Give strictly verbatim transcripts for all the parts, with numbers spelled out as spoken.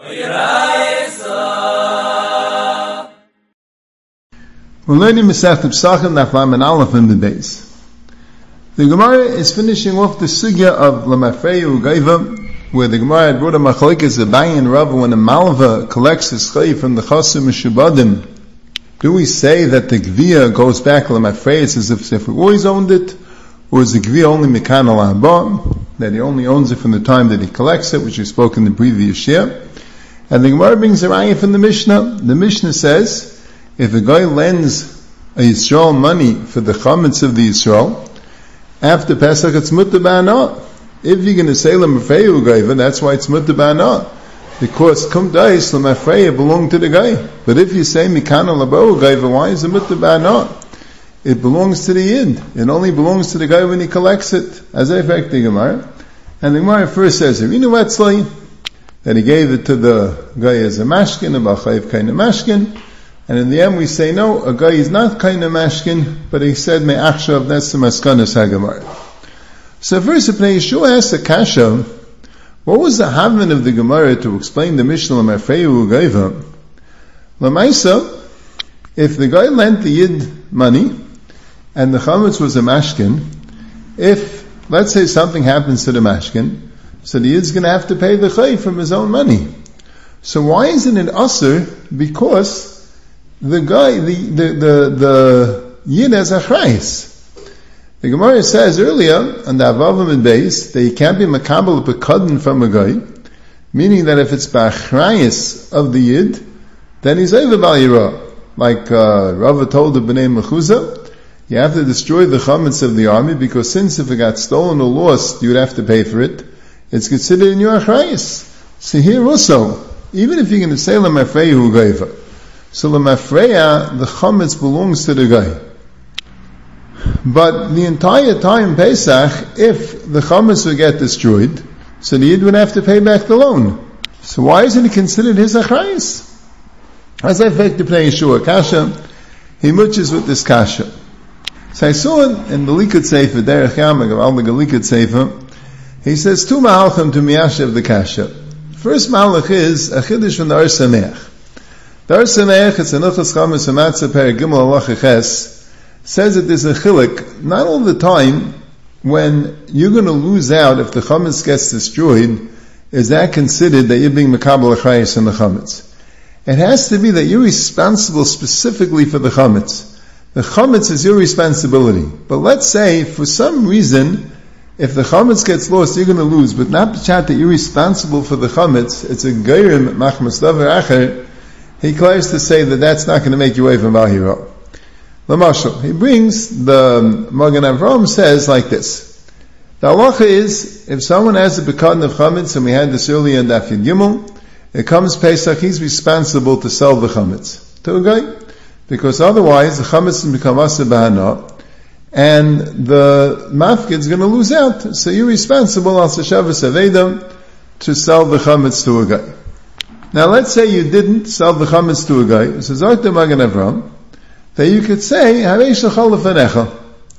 We're learning Masechet Pesachim Daf Lamed Aleph in the base. The Gemara is finishing off the sugya of Lamafreya Ugaiva, where the Gemara had brought a machlokes Abaye and Rava when a malva collects his chay from the chasim mishubadim. Do we say that the gviya goes back Lamafreya as if, if he always owned it, or is the gviya only mekan al haba, that he only owns it from the time that he collects it, which we spoke in the previous year? And the Gemara brings a raya from the Mishnah. The Mishnah says, if a guy lends a Yisrael money for the chametz of the Yisrael, after Pesach it's mutter ba'ana. If you're going to say Lamafreya Ugaiva, that's why it's mutter ba'ana. Because kum dais Lamafreya belong to the guy. But if you say Mikana Labo Ugaiva, why is it mutter ba'ana? It belongs to the Yid. It only belongs to the guy when he collects it. As I fact the Gemara. And the Gemara first says, Irinu Etzli, that he gave it to the guy as a mashkin, a b'chayiv kind of mashkin. And in the end we say, no, a guy is not kind of mashkin, but he said, me achshav, that's the maskanas haGemara. So first, if Yeshua asked a kasha, what was the havman of the Gemara to explain the Mishnah Lamafreya Ugaiva? Lamaisa, if the guy lent the Yid money, and the chametz was a mashkin, if, let's say something happens to the mashkin, so the Yid's going to have to pay the chay from his own money. So why isn't it asur? Because the guy, the, the, the, the Yid has achrayis. The Gemara says earlier, on the Avavim and Beis, that you can't be makabel pekadin from a guy, meaning that if it's ba'achrayis of the Yid, then he's over bal yirah. Like, uh, Rava told the Bnei Mechuzah, you have to destroy the chametz of the army, because since if it got stolen or lost, you would have to pay for it. It's considered in your achrayis. So here also, even if you're going to say Lamafreya Ugaiva, so Lamafreya, the chametz belongs to the guy. But the entire time Pesach, if the chametz would get destroyed, so the Yid would have to pay back the loan. So why isn't it considered his achrayis? As I fact to play Yeshua Kasha, he muches with this Kasha. So I saw it in the Likut Sefer, Derech Yamag of Al the Likut Sefer. He says two malachim to Miyasha of the Kasha. First malach is a chiddush from the Or Sameach. The Or Sameach, it's a Nuchas Chametz Hamatzah Per Gimel Halacha Ches, says that there's a chilik, not all the time, when you're going to lose out if the chametz gets destroyed, is that considered that you're being makabel achrayis in the chametz? It has to be that you're responsible specifically for the chametz. The chametz is your responsibility. But let's say, for some reason, if the chametz gets lost, you're going to lose, but not pshat that you're responsible for the chametz. It's a geirim machmas davar acher. He declares to say that that's not going to make you away from Bal Hira. Lamashal, he brings, the Magen Avraham says like this. The halacha is, if someone has a bekadin of chametz, and we had this earlier in Daf Yud Gimel, it comes Pesach, he's responsible to sell the chametz to a guy, because otherwise the chametz will become asa b'hana, and the mafkid's going to lose out. So you're responsible al seshavas avedam to sell the chametz to a guy. Now let's say you didn't sell the chametz to a guy. So Zok the Magen Avraham, that you could say, Hareish l'chol lefanecha.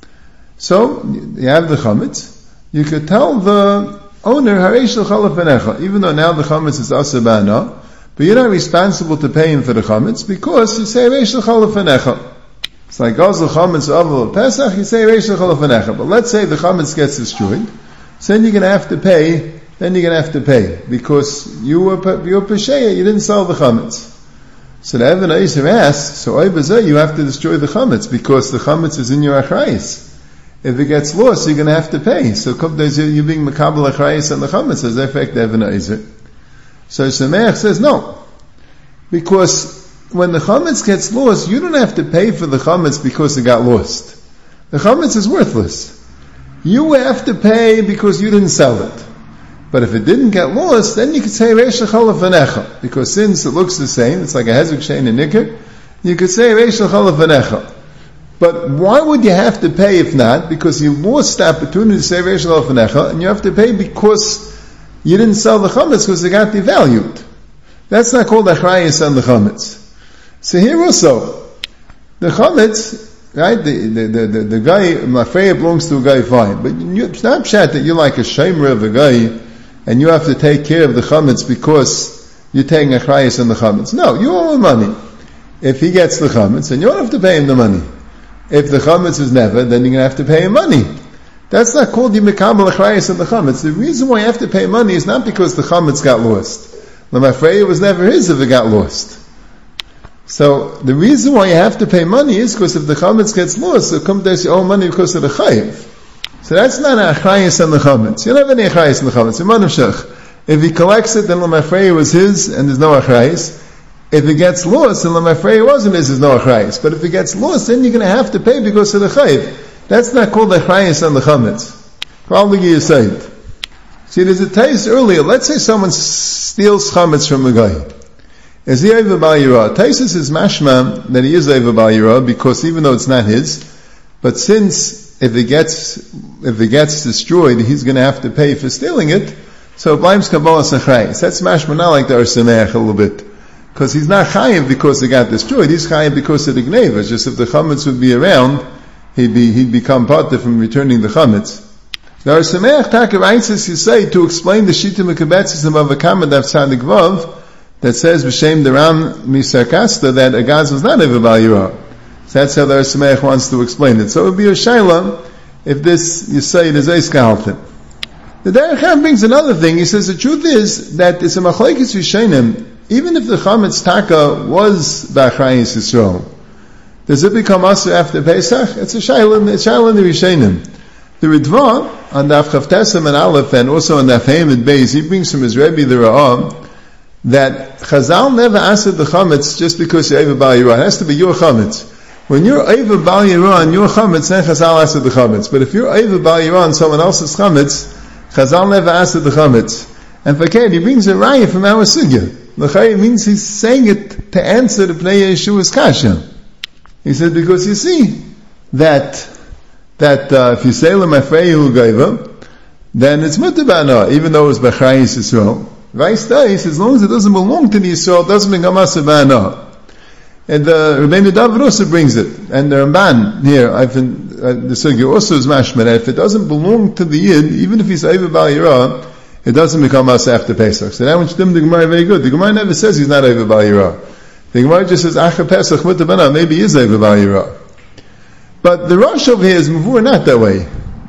So, you have the chametz, you could tell the owner, Hareish l'chol lefanecha, even though now the chametz is asa ba'ana, but you're not responsible to pay him for the chametz, because you say, Hareish l'chol lefanecha. It's like, Gazel chametz aval Pesach, you say, Hareish l'chol lefanecha. But let's say the chametz gets destroyed, so then you're going to have to pay, then you're going to have to pay, because you were, you were pesheya, you didn't sell the chametz. So the Even HaEzer asks, so Oibazah, you have to destroy the chametz, because the chametz is in your achrayis. If it gets lost, you're going to have to pay. So you're being makabel achrayis on the chametz, as effect Even HaEzer. So Sameach says, no. Because when the chametz gets lost, you don't have to pay for the chametz because it got lost. The chametz is worthless. You have to pay because you didn't sell it. But if it didn't get lost, then you could say Reish l'chol lefanecha, because since it looks the same, it's like a hezuk shein and nikkur, you could say Reish l'chol lefanecha. But why would you have to pay if not? Because you lost the opportunity to say Reish l'chol lefanecha, and you have to pay because you didn't sell the chametz because it got devalued. That's not called achrayis on the chametz. So here also, the chametz, right? The the the, the, the guy Lamafreya belongs to a guy, fine, but you, it's not pshat that you're like a shemer of a guy, and you have to take care of the chametz because you're taking a chrayas on the chametz. No, you owe him money. If he gets the chametz, then you don't have to pay him the money. If the chametz is never, then you're going to have to pay him money. That's not called yimekabel achrayas on the chametz. The reason why you have to pay money is not because the chametz got lost. L'mafreya was never his if it got lost. So the reason why you have to pay money is because if the chametz gets lost, so come to you owe money because of the chayiv. So that's not an achrayas on the chametz. You don't have any achrayas on the chametz. If he collects it, then l'mafreya was his and there's no achrayas. If it gets lost, then l'mafreya wasn't his, there's no achrayas. But if it gets lost, then you're going to have to pay because of the chayiv. That's not called achrayas on the chametz. Probably you say it. See, there's a taste earlier. Let's say someone steals chametz from a guy. Is he over bal yirah? Taisus is mashma that he is over bal yirah because even though it's not his, but since if it gets if it gets destroyed, he's going to have to pay for stealing it. So blames kabbalah sachrayis. That's mashma not like the Arsameach a little bit, because he's not chayiv because it got destroyed. He's chayiv because of the gneva. Just if the chametz would be around, he'd be he'd become parted from returning the chametz. The Arsameach taka writes as you say to explain the shita mekabetzis of Avakama Daf Tzadik Vav, that says b'shem deram misarkasta that a gaz was not over bal yirah. So that's how the Arsameach wants to explain it. So it would be a shayla if this you say it is eis gehalten. The Derech Chaim brings another thing. He says the truth is that it's a machlekes rishonim. Even if the chametz taka was b'achrayis Yisrael, does it become asur after Pesach? It's a shayla. It's shayla in the rishonim. The Ritva on Daf Chavtesem and Aleph and also on Daf Hamid Beis, he brings from his Rebbe the Ra'ah that Chazal never answered the chametz just because you're over bal yirah. It has to be your chametz. When you're over bal yirah and your chametz, then Chazal answered the chametz. But if you're over bal yirah and someone else's chametz, Chazal never answered the chametz. And Fakir, he brings a raya from our sugya. L'chayim means he's saying it to answer the Pnei Yeshua's kasha. He said because you see that that uh, if you say l'mafreyu gaiva, then it's mutabana, even though it's b'chrayis Yisrael. Vice versa, as long as it doesn't belong to the Yisrael, it doesn't become asabana. And the Rebbeinu David also brings it, and the Ramban here, I've been, uh, the Sugya also is mashman. If it doesn't belong to the Yid, even if he's over bal yirah, it doesn't become asa after Pesach. So that one shtim the Gemara very good. The Gemara never says he's not over bal yirah. The Gemara just says acha Pesach mutabana, maybe he is over bal yirah. But the Rosh over here is mavur not that way.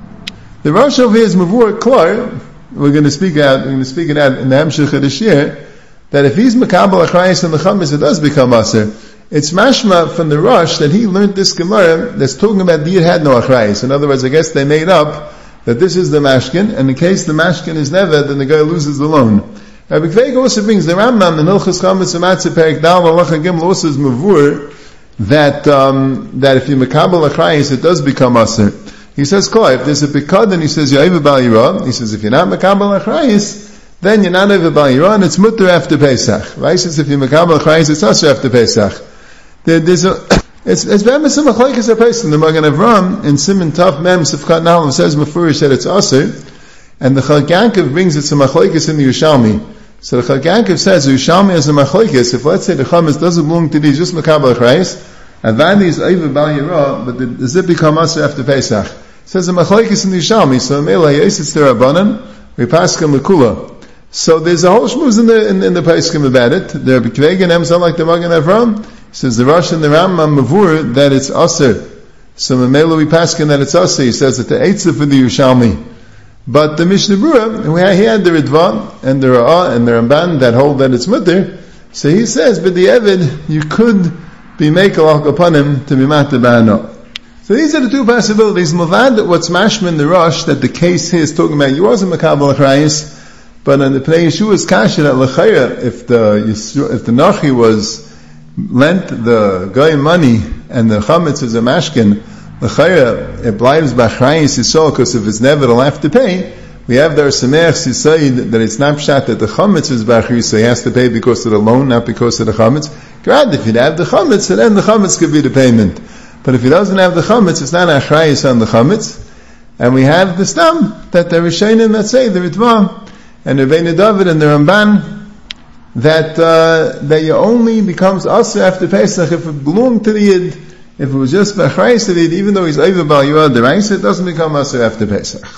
The Rosh over here is mavur klar. We're going to speak out. We're going to speak it out in the Hamshach of this year. That if he's makabel achrayis and the chametz, it does become aser. It's mashma from the Rosh that he learned this Gemara that's talking about the Yid had no achrayis. In other words, I guess they made up that this is the mashkin, and in case the mashkin is never, then the guy loses the loan. Rabbi Kveg also brings the Rambam in Hilchos Chametz Umatzah Perek Dal Halacha Gimel also is mavur that um, that if you makabel achrayis, it does become aser. He says, "Kol, if there's a pikad, then he says you're over bal yirah." He says, if you're not makabel achrayis, then you're not over bal yirah, and it's mutter after Pesach. Right? Says if you makabel achrayis, it's also after Pesach. There, there's a it's it's very much a machlekes a person. The Magen Avram in Siman Taf Mem Sifkat Nahal says mafurish that it's aser, and the Chag Yankov brings it to machlekes in the Yerushalmi. So the Chag Yankov says the Yerushalmi is a machlekes. If let's say the chametz doesn't belong to these, just makabel achrayis, and then he's over bal yirah, but the, does it become aser after Pesach? It says the machlekes in the Yerushalmi. So Mela Yesis Terabanan, we paskim lekula. So there's a whole shmuz in the in, in the paskim about it. The Rebbe Kveg and them sound like the Magen Avram. Says the Rosh and the Rambam mavur that it's aser. So Mela we paskin that it's aser. He says that the eitzah for the Yerushalmi. But the Mishnah Berurah, he had the Ritva and the Ra'ah and the Ramban that hold that it's mutter. So he says, but the Evid, you could be mekel upon him to be matter ba'ano. So these are the two possibilities. Mavad, what's mashman the Rosh, that the case here is talking about, you wasn't makabel achrayis, but on the Pnei Yeshua's kasha that l'chayra, if the if the Nachi was lent the guy money and the chametz is a mashkin, l'chayra it blives b'achrayis yisrael, because if it's never they'll have to pay. We have there Sameach Sisayid that it's not pshat that the chametz is b'achrayis, so he has to pay because of the loan, not because of the chametz. Grad, if he'd have the chametz, so then the chametz could be the payment. But if he doesn't have the chametz, it's not achrayis on the chametz. And we have the stam that the Rishonim that say the Ritva and the Rebbeinu David and the Ramban that uh, that you only becomes aser after Pesach if it belonged to the Yid. If it was just achrayis to the Yid, even though he's over bal yirah deraisa, it doesn't become aser after Pesach.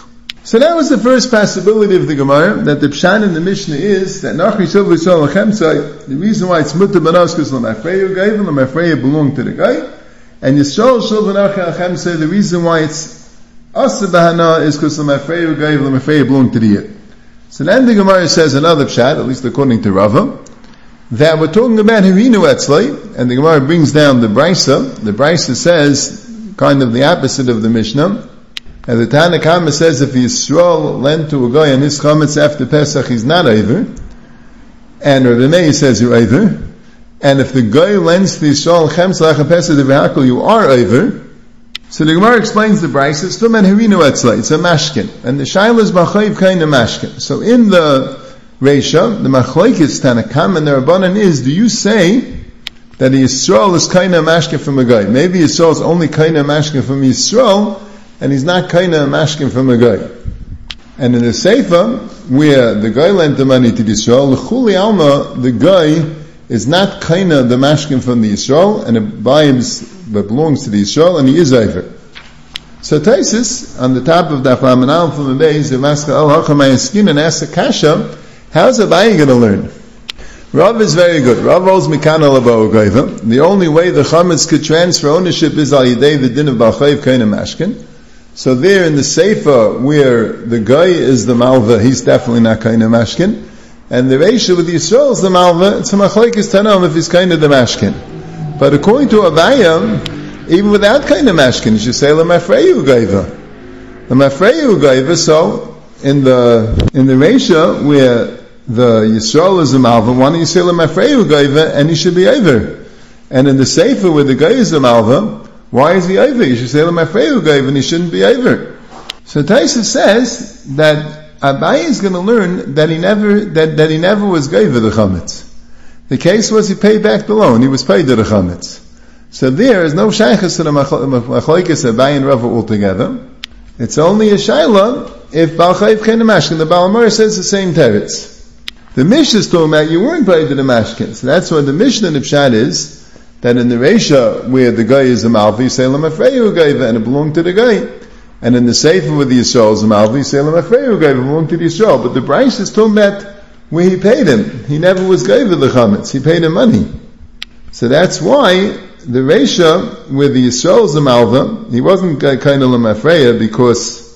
So that was the first possibility of the Gemara, that the Pshan in the Mishnah is that Nachri Shilva Yisrael Lachemsa, the reason why it's Mutta Banos, because Lamafreya gave, and Lamafreya belonged to the guy, and Yisrael Shilva Nachri Lachemsa, the reason why it's Asa Bahana is because Lamafreya gave, Lamafreya belonged to the Yid. So then the Gemara says another Pshat, at least according to Rava, that we're talking about Harinu Etzlai, and the Gemara brings down the Brisa. The Brisa says kind of the opposite of the Mishnah. And the Tanna Kama says if Yisrael lent to a guy and his chametz after Pesach, he's not over. And Rabbi Meir says you're over. And if the guy lends to Yisrael chametz lachem Pesach dev'hakol, you are over. So the Gemara explains the Brisa. It's still man Harinu Etzlai. It's a mashkin, and the Shaila is machayiv kind of mashkin. So in the Reisha, the Machlokes Tanakam and the Rabbanan is, do you say that the Yisrael is kind of mashkin from a guy? Maybe Yisrael is only kind of mashkin from Yisrael, and he's not kind of mashkin from a guy. And in the Seifa, where the guy lent the money to the Yisrael, l'chuli alma, the guy is not kind of the mashkin from the Yisrael, and it buys, but belongs to the Yisrael, and he is over. So Taisus, on the top of the Achamanal from the base, the Maska al Hachamayin and asks a kasha, how's Abaye going to learn? Rav is very good. Rav holds mikana lavo gaiva. The only way the chametz could transfer ownership is al yidei the din of balchayv kain mashkin. So there in the Seifa, where the guy is the malva, he's definitely not kain mashkin. And the Reisha with Yisrael is the malva, it's a machlokes tanam if he's kain the mashkin. But according to Abaye, even without kain mashkin, you should say lemafreyu gaiva. Lemafreyu gaiva, so in the in the Reisha where the Yisrael is a malva, why don't you say lemafreyu gaiva and he should be over? And in the Seifa where the guy is a malva, why is he over? You should say lemafreyu gaiva and he shouldn't be over. So Taisa says that Abaye is going to learn that he never that, that he never was gaiva the chametz. The case was he paid back the loan. He was paid to the chametz. So there is no shaychus to the machlokes Abaye and Rava altogether. It's only a shayla if balchayv kain mashkin. The Baal Mor says the same teretz. The Mishnah is talking about you weren't paid to the mashkin. So that's why the Mishnah in the Pshat is that in the Reisha where the guy is a malva, you say lemafreyu gaiva and it belonged to the guy. And in the Seifa where the Yisrael is a malva, you say lemafreyu gaiva, it belonged to the Yisrael. But the Brisa is talking about where he paid him. He never was gaiva the chametz. He paid him money. So that's why the Reisha where the Yisrael is a malva, he wasn't kind of lemafreya because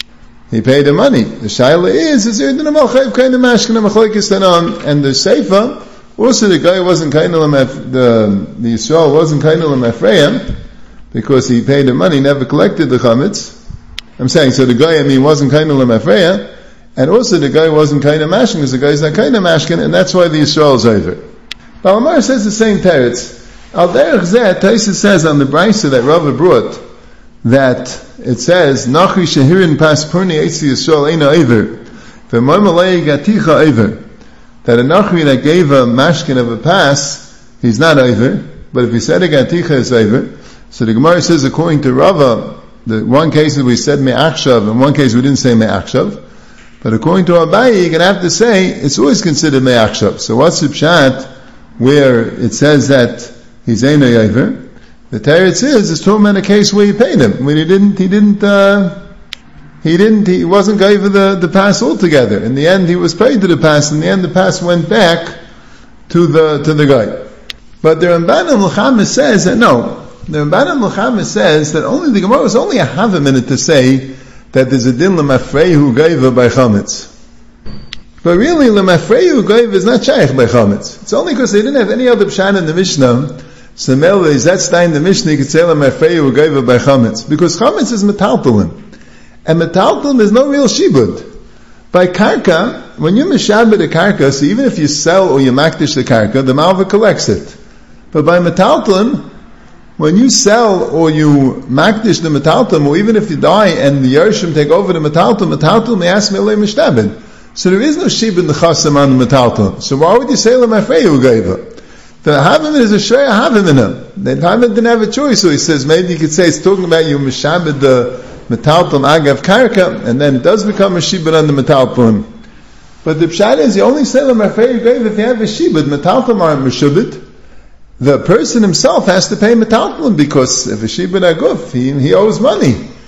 he paid him money. The shaila is, is there didn't malchayv kind of mashkin and machlokes tanan, and the Seifa, also the guy wasn't kind of the the Yisrael wasn't kind of lemafreya because he paid him money, never collected the chametz. I'm saying so the guy I mean wasn't kind of lemafreya, and also the guy wasn't kind of mashkin because the guy's not kind of mashkin, and that's why the Yisrael is over. Baal Mor says the same teretz. Al derech zeh, Taisa says on the Brisa that Rava brought that it says Nachri shehirin pas purni eitzi Yisrael eina over v'moimalei gaticha over, that a Nachri that gave a mashkin of a pass, he's not over, but if he said a gaticha is over. So the Gemara says according to Rava, the one case we said me'achshav, and one case we didn't say me'achshav, but according to Abaye you're going to have to say it's always considered me'achshav. So what's the pshat where it says that he's eina over? The teretz is it's talking about a case where he paid him when he didn't. He didn't. Uh, he didn't. He wasn't gave the the pass altogether. In the end, he was paid to the pass. In the end, the pass went back to the to the guy. But the Ramban al-Mulchama says that no. The Ramban al-Mulchama says that only the Gemara was only a half a minute to say that there's a din lemafreyu gaiva by chametz. But really, lemafreyu gaiva is not shaykh by chametz. It's only because they didn't have any other pshat in the Mishnah. So Melva is that stein the Mishnah, you could say lemafreyu gaiva by chametz, because chametz is metaltalim, and metaltalim is no real shibud. By karka, when you mishabed a karka, so even if you sell or you makdish the karka, the malva collects it. But by metaltalim, when you sell or you makdish the metaltalim, or even if you die and the yershim take over the metaltalim, metaltalim may ask me lei mishtabed. So there is no shibud in the chasam on the metaltalim. So why would you say lemafreyu gaiva? The Havim is a Shreya Havim in him. The Havim didn't have a choice, so he says maybe you could say it's talking about you Mishabed the Metalpum Agav Karka, and then it does become a Shibud on the Metalpum. But the Pshat is you only say Lemafreyu Gaiv if you have a Shibud. Metalpum aren't Meshubit. The person himself has to pay Metalpum because if a Shibud Aguf, he, he owes money.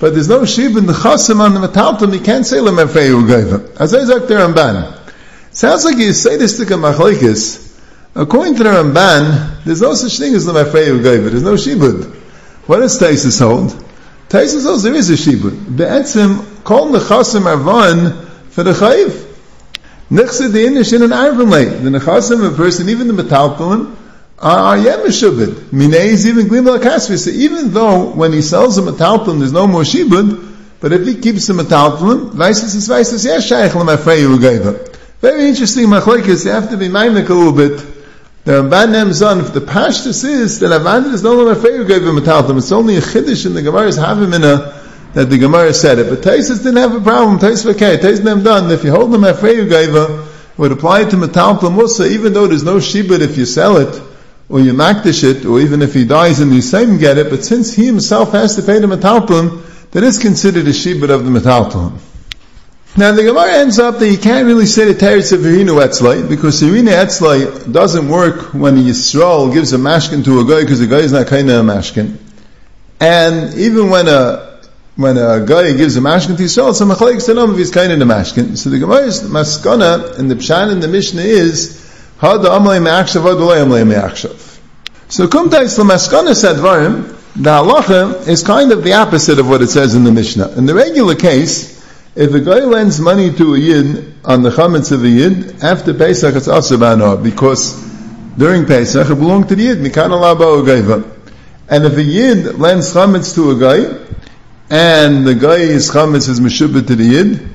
but there's no shib in the chasim on the metalton, you can't say lemafreyu gaiva. As I said, the Ramban. Sounds like you say this to machlokes. According to the Ramban, there's no such thing as lemafreyu gaiva. There's no shibud. What does Taisus hold? Taisus holds there is a shibud. Be'etzim, kol nechasim arvan for the chayiv. Nechse the inish in an arvan late. The nechasim of a person, even the metalton, are yet meshubed. Minei is even glim al-kasvi. So even though when he sells a metalton, there's no more shibud, but if he keeps the metalton, vaisis is vaisis, yes, shaykh lemafreyu gaiva. Very interesting machlokes. You have to be mindful a little bit. The Ramban names on, if the pashtus is that Avanda is no lemafreyu gaiva metalton, it's only a chiddush in the Gemara's havimina that the Gemara said it. But Taisus didn't have a problem. Taisus okay. Taisus them done. If you hold lemafreyu gaiva, it would apply to metalton musa, even though there's no shibud if you sell it, or you makdish it, or even if he dies and you same get it, but since he himself has to pay the metalton, that is considered a shibud of the metalton. Now the Gemara ends up that you can't really say the teretz of Irinu Etzlai, because Irinu Etzlai doesn't work when a Yisrael gives a mashkin to a guy, because the guy is not kind of a mashkin. And even when a when a guy gives a mashkin to Yisrael, so machlek salam if he's kind of a mashkin. So the Gemara's maskana and the pshan in the Mishnah is so Kumtais Lamaskana said Varim, the halacha is kind of the opposite of what it says in the Mishnah. In the regular case, if a guy lends money to a Yid on the chametz of a Yid, after Pesach it's asabano, because during Pesach it belonged to the Yid, Mikan Allah Ba'ogaiva. And if a Yid lends chametz to a guy, and the guy's chametz is meshubah to the Yid,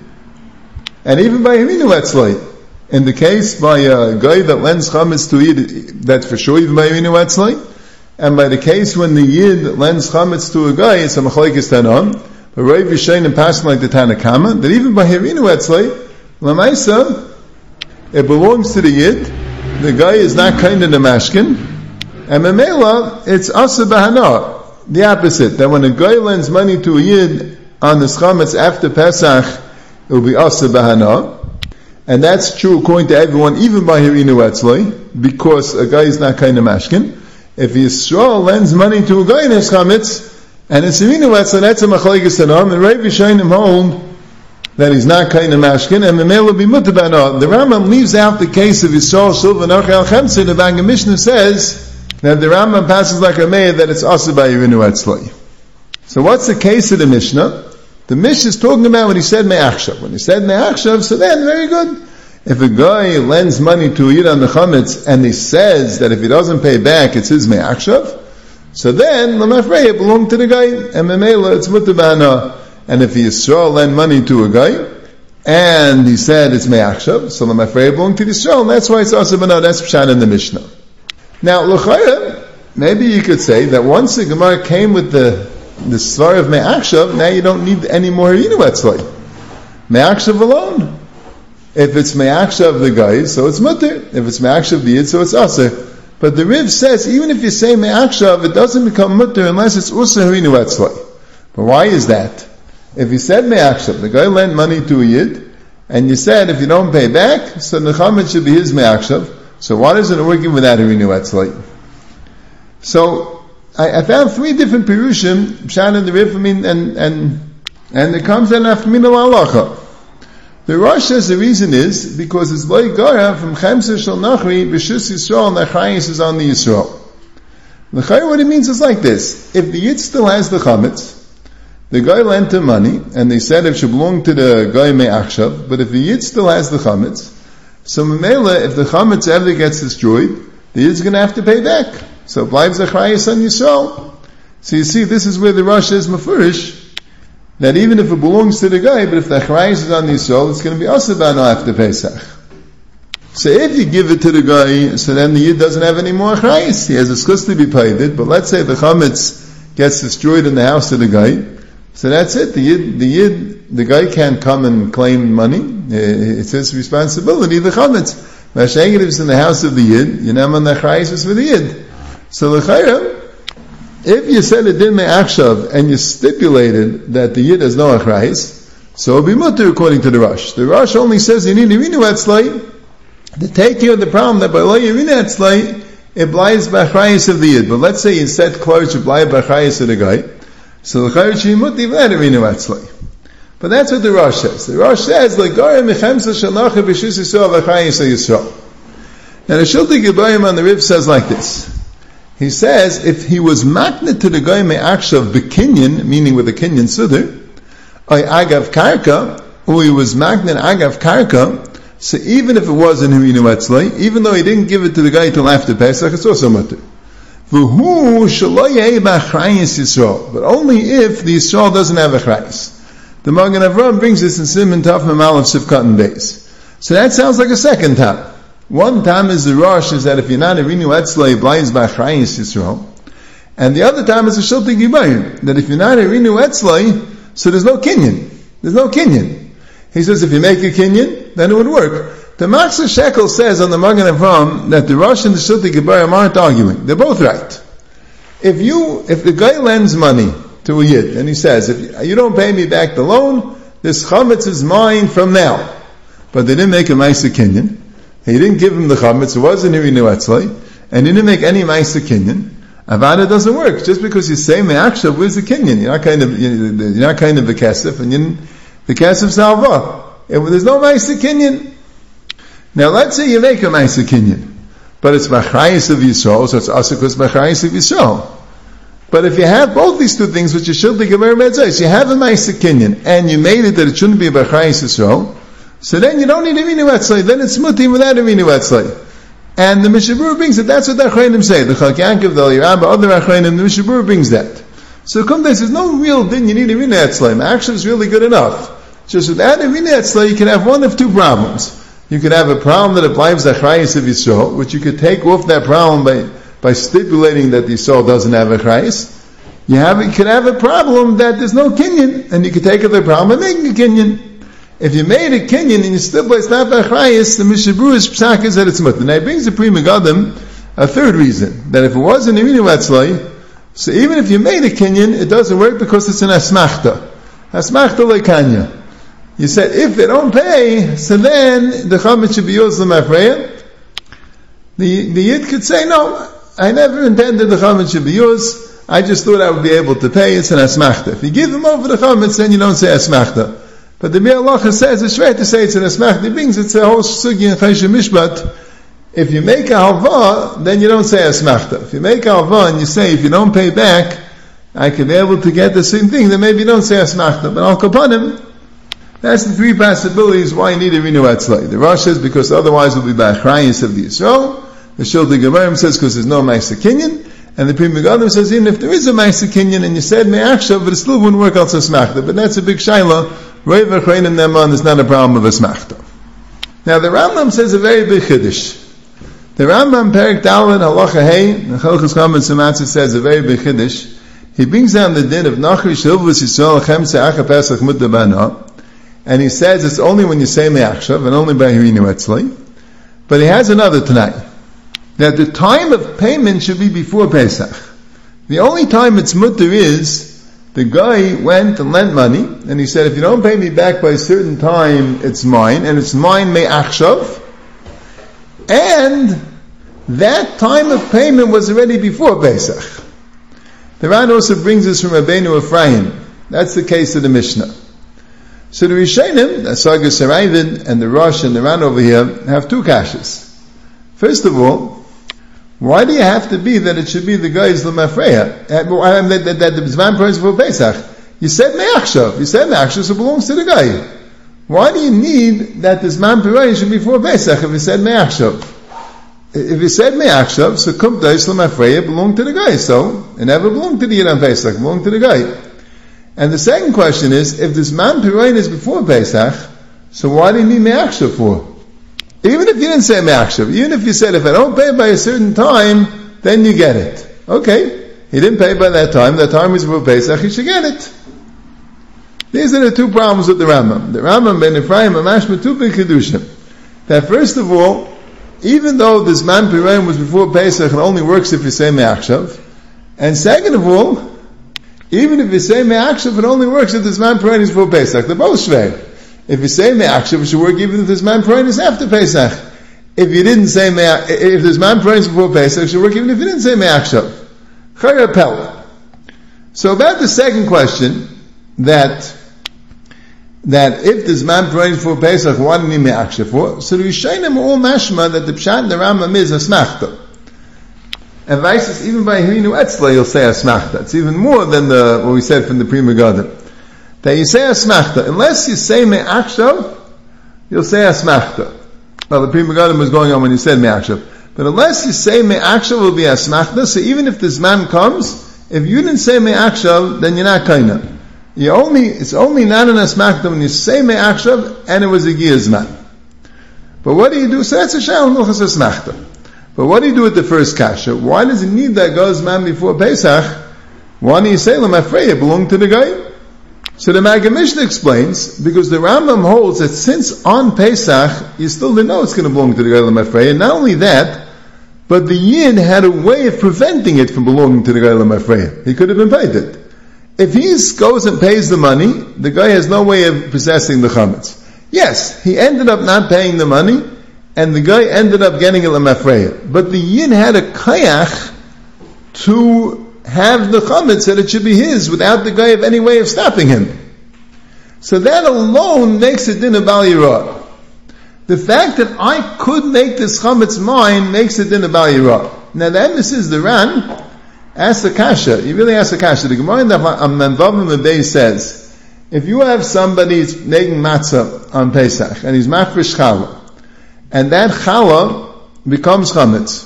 and even by Hirinu Etzlai, in the case by a guy that lends chametz to Yid, that's for sure even by Irinu Etzlai. And by the case when the Yid lends chametz to a guy, it's a machlokes tanon. But Rav Yishayin and passing like the Tanakama, that even by Irinu Etzlai, Lamaisa, it belongs to the Yid. The guy is not kind of the mashkin. And Memela, it's asa bahana, the opposite. That when a guy lends money to a Yid on the chametz after Pesach, it will be asa bahana. And that's true according to everyone, even by Irinu Etzlai, because a guy is not kind of mashkin. If Yisrael lends money to a guy in his chametz, and it's Irinu Etzlai, that's a machlokes tanam, and Rav Yishayim hold that he's not kind of mashkin, and the male will be mutabana. The Rambam leaves out the case of Yisrael Shulva Nachal Chemse. The Banga Mishnah says that the Rambam passes like a mayor that it's also by Irinu Etzlai. So what's the case of the Mishnah? The Mishnah is talking about when he said me'achshav. When he said me'achshav, so then, very good. If a guy lends money to a Yid on the chametz, and he says that if he doesn't pay back, it's his me'achshav, so then, l'mafrei, it belonged to the guy, and memela, it's mutabana. And if Yisrael lend money to a guy, and he said it's me'achshav, so l'mafrei, it belonged to Yisrael, and that's why it's asabana, that's pshan in the Mishnah. Now, l'chayra, maybe you could say that once the Gemara came with the the svar of me'achshav, now you don't need any more Irinu Etzlai. Me'achshav alone. If it's me'achshav the guy, so it's mutter. If it's me'achshav the Yid, so it's aser. But the Riv says, even if you say me'achshav, it doesn't become mutter unless it's usa Irinu Etzlai. But why is that? If you said me'achshav, the guy lent money to a Yid, and you said if you don't pay back, so the chametz should be his me'achshav. So why isn't it working without Irinu Etzlai? So, I, I found three different pirushim, pshan and the Rif, I mean, and, and, and it comes in after min al-halacha. The Rosh says the reason is because it's loy gara from Chemsa Shel Nachri, B'shus Yisrael, and Achayis is on the Yisrael. The Chayr, what it means is like this. If the Yid still has the chametz, the guy lent him money, and they said it should belong to the guy me'achshav, but if the Yid still has the chametz, so Memela, if the chametz ever gets destroyed, the Yid's going to have to pay back. So Blaiv Zachrayas on Yisrael. So you see, this is where the Rosh is mafurish, that even if it belongs to the guy, but if the Achrayas is on Yisrael, it's going to be asabano after Pesach. So if you give it to the guy, so then the Yid doesn't have any more Achrayas. He has a schus to be paid, but let's say the chametz gets destroyed in the house of the guy, so that's it. The Yid, the Yid, the guy can't come and claim money. It's his responsibility, the chametz. Mashengev is in the house of the Yid, Yinam the Achrayas is for the Yid. So l'chayra, if you said it didn't me'achshav and you stipulated that the Yid has no achrayis, so it'll be mutter according to the Rosh. The Rosh only says you need Irinu Etzlai to take care of the problem that by lo Irinu Etzlai it blies b'achrayis of the Yid. But let's say you said close to bly b'achrayis of the guy, So the Chayr Shimut even that Rinu Etzlai. But that's what the Rosh says. The Rosh says, like Gara Mechemsa Shanacha B'Shus Yisrael V'Chayis Yisrael. Now the Shiltei Gebayim on the Rib says like this. He says, if he was magnet to the Goy Me'akshav B'Kinyan, meaning with a Kinyan Sudr, or Agav Karka, or he was magnet Agav Karka, so even if it was in Hirinu Etzlai, even though he didn't give it to the guy till after Pesach, it's also mutter. V'hu shelo yehei b'achrayis Yisrael, but only if the Yisrael doesn't have achrayis. The Magen Avraham brings this in Siman Taf Memal of Sivkat and Beis. So that sounds like a second time. One time is the Rosh is that if you're not a Hirinu Etzlai, blinds b'achrayis Yisrael, and the other time is a Shiltei Gebayim, that if you're not a Hirinu Etzlai, so there's no Kinyan. There's no Kinyan. He says if you make a Kinyan, then it would work. The Machzor Shekel says on the Magen Avraham that the Rosh and the Shiltei Gebayim aren't arguing. They're both right. If you, if the guy lends money to a Yid, and he says, if you don't pay me back the loan, this chametz is mine from now. But they didn't make a Ma'aser Kinyan. He didn't give him the chametz, it wasn't Hirinu Etzlai, and he didn't make any Ma'aser Kinyan. Avada doesn't work. Just because you say Me'akshav, where's the Kinyan? You're not kind of, you're not kind of a kesef, and you the kesef salva. There's no Ma'aser Kinyan. Now let's say you make a Ma'aser Kinyan, but it's Machrayis of Yisrael, so it's Asakus Machrayis of Yisrael. But if you have both these two things, which you should think about Metzais, you have a Ma'aser Kinyan, and you made it that it shouldn't be a Machrayis Yisrael, so then you don't need a Hirinu Etzlai, then it's Mutim without a Hirinu Etzlai. And the Mishnah Berurah brings it, that's what the Achronim say, the Chak Yankov, the Elirabah, other Achronim, the Mishnah Berurah brings that. So come there, there's no real din you need a Hirinu Etzlai, Ma'akshav is really good enough. Just without a Hirinu Etzlai, you can have one of two problems. You could have a problem that applies to Achrayis of Yisrael, which you could take off that problem by, by stipulating that the Yisrael doesn't have Achrayis. You have, you could have a problem that there's no Kinyan, and you could take up the problem by making a Kinyan. If you made a Kinyan and you stipulate it's not Achrayis, the Mishnah Berurah's psak is that it's mutter. Now he brings the Pri Megadim a third reason, that if it was an Hirinu Etzlai, so even if you made a Kinyan, it doesn't work because it's an Asmachta. Asmachta leikanya. You said, if they don't pay, so then the chametz should be used l'mafreya. The, the Yid could say, no, I never intended the chametz should be used, I just thought I would be able to pay, it's an asmachta. If you give him over the chametz, then you don't say asmachta. But the Biur Halacha says, it's right to say it's an asmachta. It means it's a whole sugi in Chayshim Mishpat. If you make a halva, then you don't say asmachta. If you make a halva and you say, if you don't pay back, I can be able to get the same thing, then maybe you don't say asmachta. But al kapanim, that's the three possibilities why you need a Hirinu Etzlai. The Rosh says because otherwise it will be b'achrayis of the Yisrael. The Shiltei Gebayim says because there's no Ma'aser Kinyan. And the Pri Megadim says even if there is a Ma'aser Kinyan and you said Me'akshav, but it still wouldn't work out so smachta. But that's a big shaila. Roi v'achrein and Neman is not a problem of a smachta. Now the Rambam says a very big chiddush. The Rambam Perik Daled Halacha Hey, the Chalchos Chametz Matzah says a very big chiddush. He brings down the din of Nachri Shilvus Yisrael Chemse Acha Pesach Mudabana. And he says it's only when you say Me'akshav, and only by Hirinu Etzlai. But he has another tonight. That the time of payment should be before Pesach. The only time it's mutter is, the guy went and lent money, and he said, if you don't pay me back by a certain time, it's mine, and it's mine Me'akshav. And that time of payment was already before Pesach. The Ran also brings us from Rabbeinu Ephraim. That's the case of the Mishnah. So the Rishonim, the Sagas Haravid and the Rosh and the Ran over here, have two kashas. First of all, why do you have to be that it should be the guy's l'mafreya? That the Zman prays for Pesach. You said Me'akshav. You said Me'akshav, so it belongs to the guy. Why do you need that the Zman prays should be for Pesach if you said Me'akshav? If you said Me'akshav, so Kum Dais l'mafreya belonged to the guy. So, it never belonged to the Yid on Pesach, it belonged to the guy. And the second question is, if this man Pirayin is before Pesach, so why do you need Me'akshav for? Even if you didn't say Me'akshav, even if you said, if I don't pay by a certain time, then you get it. Okay, he didn't pay by that time, that time was before Pesach, he should get it. These are the two problems with the Rambam. The Rambam ben Ephraim amash with two big chidushim. That first of all, even though this man Pirayin was before Pesach, it only works if you say Me'akshav. And second of all, even if you say Me'akshav, it only works if this man Pirayin is before Pesach. They're both shvei. If you say Me'akshav, it should work even if this man Pirayin is after Pesach. If you didn't say Me'akshav, if this man Pirayin is before Pesach, it should work even if you didn't say Me'akshav. Chayra Pella. So about the second question, that that if the Zman Perayim for Pesach, why didn't he me'aksha for? So the Rishonim are all mashma that the Pshat and the Rambam is asmachta. And Vaisis, even by Hirinu Etzla, you'll say asmachta. It's even more than the what we said from the Pri Megadim. That you say asmachta. Unless you say me'aksha, you'll say asmachta. Well, the Pri Megadim was going on when you said me'aksha. But unless you say me'aksha will be asmachta, so even if this man comes, if you didn't say me'aksha, then you're not kaina. You only, it's only not an asmachta when you say me'aksha, and it was a giyaz man. But what do you do? So that's a shalom milchas asmachta. But what do you do with the first kasha? Why does it need that guy's man before Pesach? Why do you say L'mafreya belong to the guy? So the Maggid Mishnah explains, because the Rambam holds that since on Pesach, you still didn't know it's going to belong to the guy L'mafreya. Not only that, but the yin had a way of preventing it from belonging to the guy L'mafreya. He could have been paid it. If he goes and pays the money, the guy has no way of possessing the chametz. Yes, he ended up not paying the money, and the guy ended up getting it L'mafreya. But the yin had a kayach to have the chametz that it should be his without the guy of any way of stopping him. So that alone makes it din a bal yirah. The fact that I could make this chametz mine makes it din a bal yirah. Now the emphasis is the Ran asks the kasha. You really ask the kasha. The Gemara in the Manvavim Mebei says, if you have somebody making matzah on Pesach and he's mafresh challah, and that challah becomes chametz.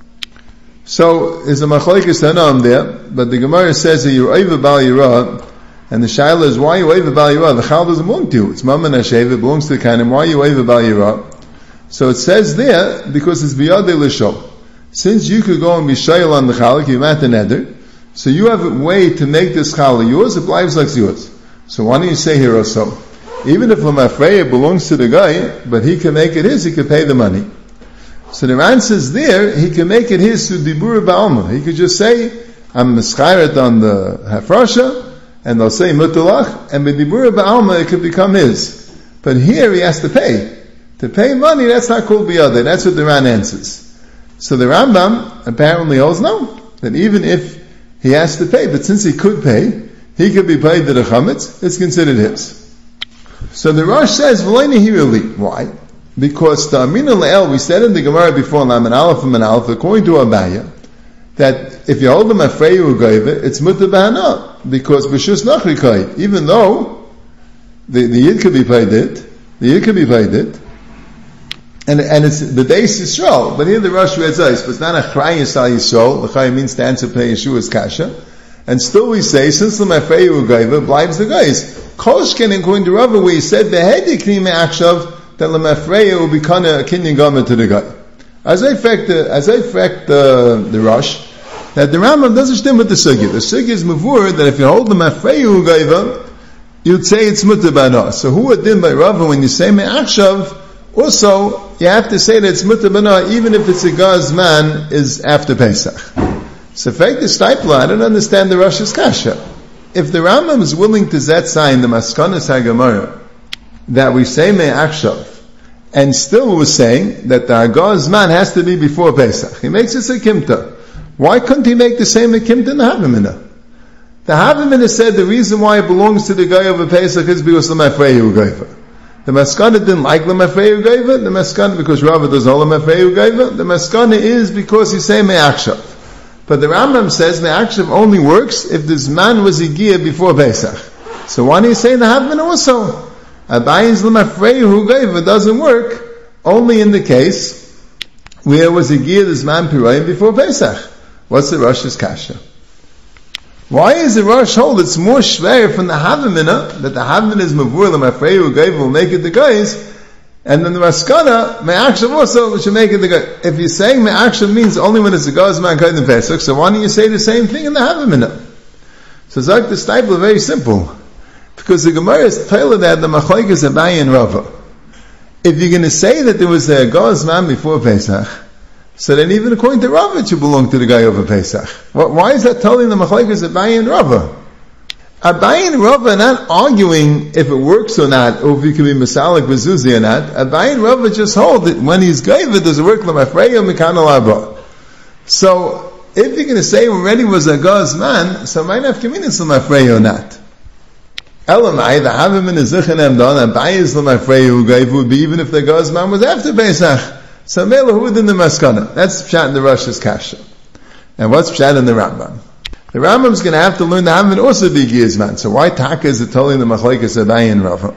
So there's a machlokes tanam there, but the Gemara says that you're over bal yirah, and the shaila is, why are you over bal yirah? The challah doesn't belong to you. It's mammon hashev, it belongs to the kanim. Why are you over bal yirah? So it says there, because it's biyadei l'shol. Since you could go and be shayil on the challah, you're at the neder, so you have a way to make this challah yours, it lives like yours. So why don't you say here also? Even if L'mafreya belongs to the guy, but he can make it his, he could pay the money. So the Ran says there, he can make it his through dibur ba'alma. He could just say, I'm mischayret on the hafrasha, and they'll say mutalach, and with dibur ba'alma it could become his. But here he has to pay. To pay money, that's not called biyadeh. That's what the Ran answers. So the Rambam apparently holds no, that even if he has to pay, but since he could pay, he could be paid to the chametz, it's considered his. So the Rosh says, V'loi nehirili. Why? Because the Amina Le'el, we said in the Gemara before, Laman Aleph and Man Aleph, according to Abaya, that if you hold them afreyu u'goyve, it's mutter b'hana, because b'shus nachri kai, even though the, the yid could be paid it, the yid could be paid it, and and it's the base Yisrael, but here the Rosh reads us, but it's not a chrayim Yisrael Yisrael, the chay means to answer pay Yeshua's kasha, and still we say, since the mafreyu u'goyve, blives the guys. Koshken, according to Rava, where he said, the head yikri me'akshav, that l'mafreya will become a kinyan garment to the guy. As I fact, as I fact uh, the Rosh, that the Rambam doesn't stem with the sugya. The sugya is mavur that if you hold the mafreyu u'goyve, you'd say it's mutter b'ana. So who would din by Rava when you say me'akshav? Also, you have to say that it's mutter b'ana even if it's a gaz man is after Pesach. So fact the stipler, I don't understand the Rosh's kasha. If the Rambam is willing to zet sign the Maskanas HaGemara that we say me'akshav, and still was saying that the Hagaz man has to be before Pesach, he makes it a kimta. Why couldn't he make the same kimta in the Havamina? The Havamina said the reason why it belongs to the guy of a Pesach is because the Mafreyu Gaiva. The Maskana didn't like the Mafreyu Gaiva, the Maskana because Rava does all the Mafreyu Gaiva, the Maskana is because he's saying me'akshav. But the Rambam says me'akshav only works if this man was Igia before Pesach. So why do you say the Havamina also? Abayin's l'mafreyu gaiva doesn't work only in the case where it was Igia this man Pirayim before Pesach. What's the Rosh's kasha? Why is the Rosh hold it's more shver from the Havamina that the Havamina is mavur l'mafreyu gaiva will make it the guys, and then the Maskana me'akshav also should make it the guy. If you're saying me'akshav means only when it's a gaz man in Pesach, so why don't you say the same thing in the Havamina? So Zak the Stipler very simple. Because the Gemara is tailored that the machlokes Abaye and Rava. If you're going to say that there was a gaz man before Pesach, so then even according to Rava it should belong to the guy over Pesach. Why is that telling the machlokes Abaye and Rava? Abaye and Rava are not arguing if it works or not, or if you can be Masalik Bezuzi or not. Abaye and Rava just hold that when he's gaiva, does it work l'mafreya or mikana laba? So, if you're going to say already was a Gaz man, so might have committed l'mafreya or not. Elamai, the Havim in the Zichanem Don, and Bayis l'mafreya who gave would be even if the Gaz man was after Pesach. So Mela who in the Maskana. That's Pshat in the Rosh's Kasha. And what's Pshat in the Rambam? The Rambam's going to have to learn the Havim also be Gizman. So why Taka is it telling the Machlekes Abayi and Rava?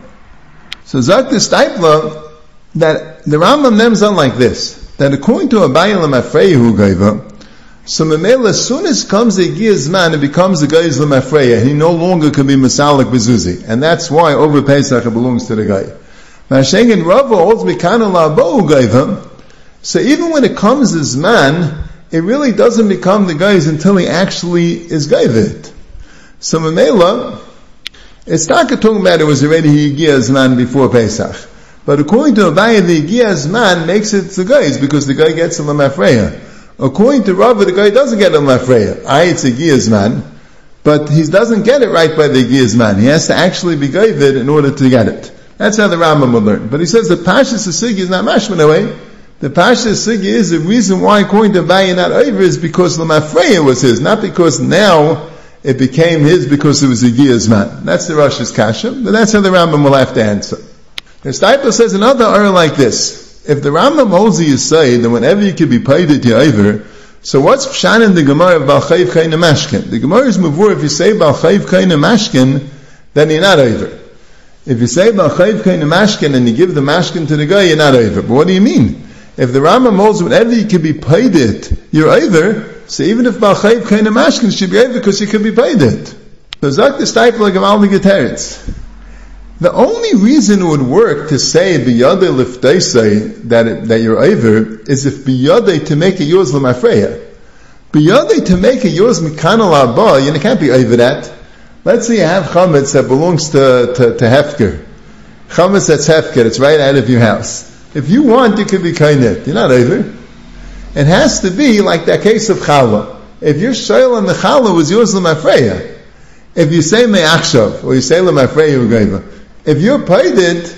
So Zak the Steipler, that the Rambam names on like this, that according to Abayi l'mafreya who gave her, so Memela, as soon as comes a Gizman, it becomes a Geiz l'mafreya. He no longer can be Masalik Bezuzi. And that's why over Pesach it belongs to the guy. Mashengen Rava holds Mikana La'bo who gave him. So even when it comes as man, it really doesn't become the Geiz until he actually is gave it. So Memela, it's not talking about it was already Yigiyah man before Pesach. But according to Abayi, the Yigiyah man makes it the Geiz because the guy gets a l'mafreya. According to Rava, the guy doesn't get a l'mafreya. Aye, it's a Yigiyah man, but he doesn't get it right by the Yigiyah man. He has to actually be gave it in order to get it. That's how the Rambam will learn. But he says the Pashas Sigi is not mashman away. The Pashas Sigi is the reason why, according to Abayi, not over is because l'mafreya was his, not because now it became his because it was a Yigiyah man. That's the Rosh's Kasha, but that's how the Rambam will have to answer. The Steipler says another error like this. If the Rambam holds you say that whenever you could be paid at your over, so what's Pshan in the Gemara of Bal Chayiv Kaina Mashkin? The Gemara is Mavur, if you say Bal Chayiv Kaina Mashkin, then you're not over. If you say Bal Chayiv Kaina Mashkin and you give the Mashkin to the guy, you're not over. But what do you mean? If the Rambam holds whenever you could be paid it, you're over, so even if Bal Chayiv Kaina Mashkin should be over because you could be paid it. So Zak the Steipler Gamal the Geteretz. The only reason it would work to say biyadei lifteisei that it, that you're over is if biyadei to make a yours l'mafreya. Biyadei to make a yours mikana la'ba, you can't be over that. Let's say you have chametz that belongs to, to, to hefker. Chametz that's hefker, it's right out of your house. If you want, you could be kainet. You're not over. It has to be like that case of challah. If your shayla on the challah was yours l'mafreya, if you say me'achshav, or you say l'mafreya u'gaiva, if you're paid it,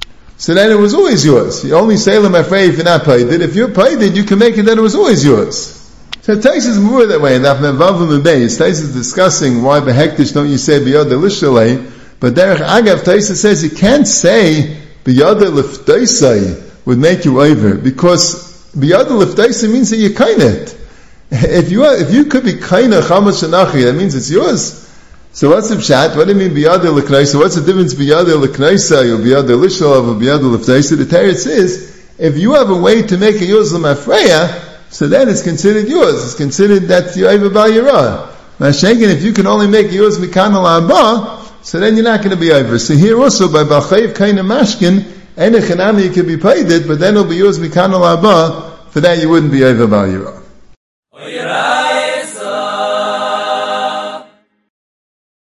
so then it was always yours. You only say l'mafreya if you're not paid it. If you're paid it, you can make it that it was always yours. So Tais is more that way. And Tais is discussing why behektish don't you say biyad l'shalei, but Derech Agav Tais says you can't say biyad l'fteisai would make you over, because biyad l'fteisai means that you're kainet. If you are, if you could be kainah chametz shenachi, that means it's yours. So what's the pshat? What do you mean biyadei l'kneisa? What's the difference biyadei l'kneisa or biyadei l'shalav or biyadei l'fteisa? The teretz is, if you have a way to make a yours l'mafreya, so then it's considered yours. It's considered that you're over bal yirah. Mashenkin, if you can only make yours mikana la'aba, so then you're not going to be over. So here also, by bal chayiv kaina mashkin, any chanami you can be paid it, but then it'll be yours mikana la'aba, for that you wouldn't be over bal yirah.